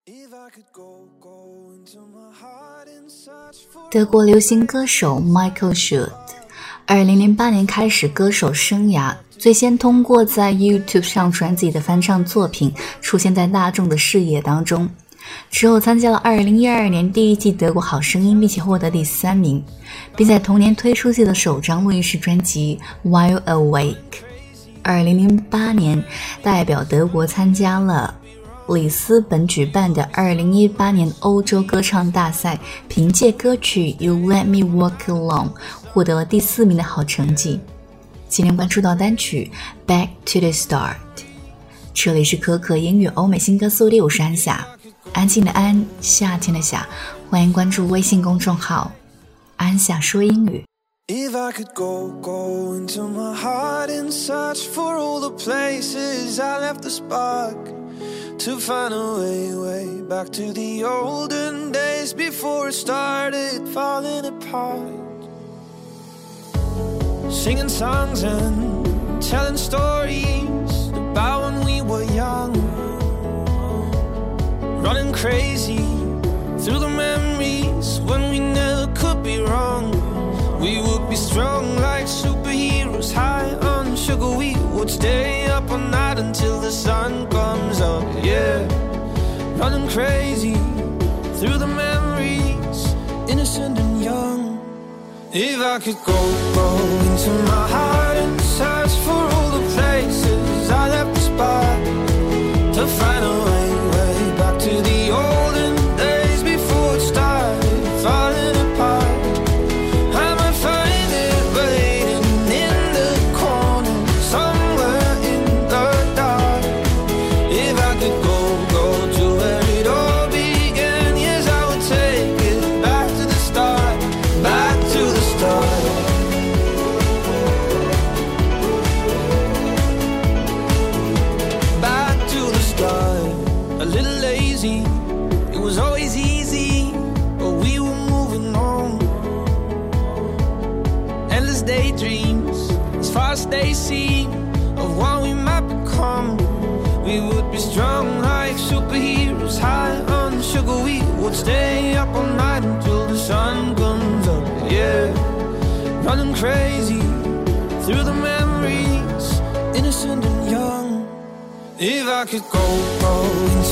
德国流行歌手 Michael Schulz 2008年开始歌手生涯，最先通过在 YouTube 上传自己的翻唱作品出现在大众的视野当中，之后参加了2012年第一季德国好声音，并且获得第3名，并在同年推出自己的首张录音室专辑 While Awake。 2008年代表德国参加了里斯本举办的2018年欧洲歌唱大赛，凭借歌曲 You Let Me Walk Alone 获得了第4名的好成绩。今天关注到单曲 Back to the Start。 这里是可可音乐欧美新歌速递，我是安夏，安静的安，夏天的夏，欢迎关注微信公众号安夏说英语。 If I could go into my heart and search for all the places I left the spark, to find a way back to the olden days before it started falling apart. Singing songs and telling stories about when we were young, running crazy through the memories when we never could be wrong. We would be strong like superheroes, high on sugar. We would stay up all night until the sun comes up, yeah. Running crazy through the memories, innocent and young. If I could go into my heart and search for all the places I left the spot, to find a way back to the olden days before it started falling apart. It was always easy, but we were moving on. Endless daydreams, as far as they seem, of what we might become. We would be strong like superheroes, high on sugar. We would stay up all night until the sun comes up, yeah. Running crazy through the memories, innocent and young. If I could go